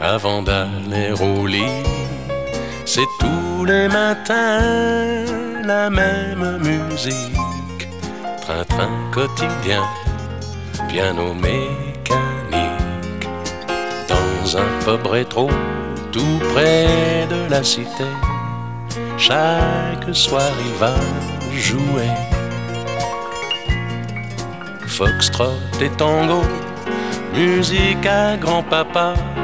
avant d'aller au lit. C'est tous les matins la même musique, train-train quotidien, piano mécanique. Dans un pub rétro, tout près de la cité, chaque soir il va jouer foxtrot et tango, musique à grand-papa,